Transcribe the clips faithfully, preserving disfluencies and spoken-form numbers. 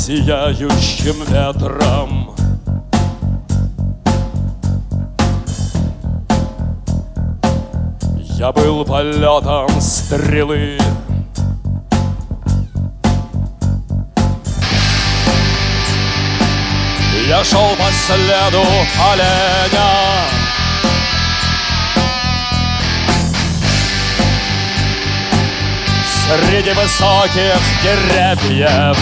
сияющим ветром. Я был полетом стрелы. Я шел по следу оленя. Среди высоких деревьев.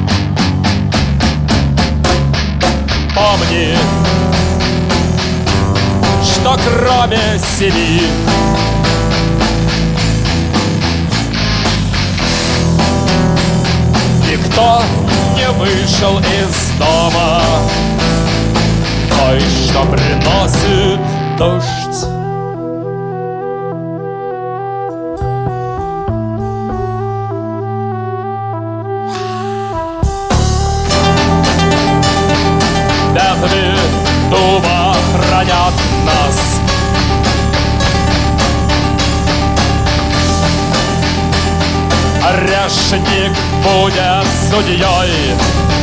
Помни, что кроме семи никто не вышел из дома. Той, что приносит дождь. Ветви дуба хранят нас. Орешник будет судьей.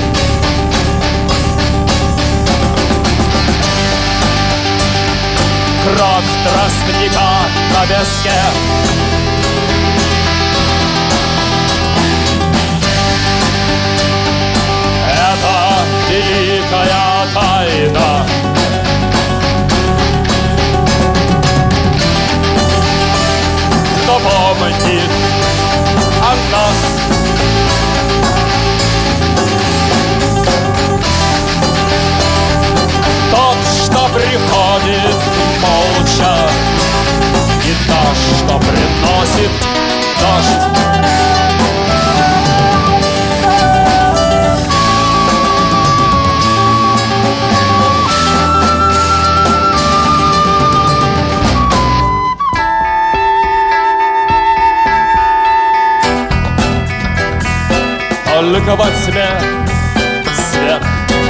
Кровь тростника на песке. Это великая тайна. Кто помнит о нас? Тот, что приходит молча, и та, что приносит дождь. Только во тьме свет.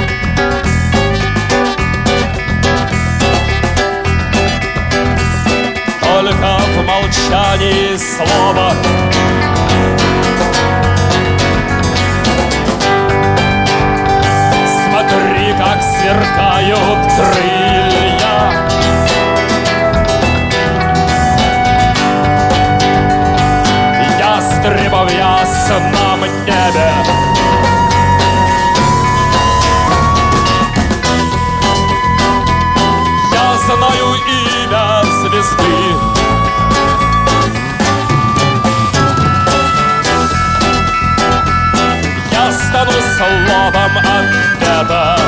Только в молчании слово. Смотри, как сверкают крылья. Ястребов в ясном небе. Я знаю имя звезды. Я стану словом ответа.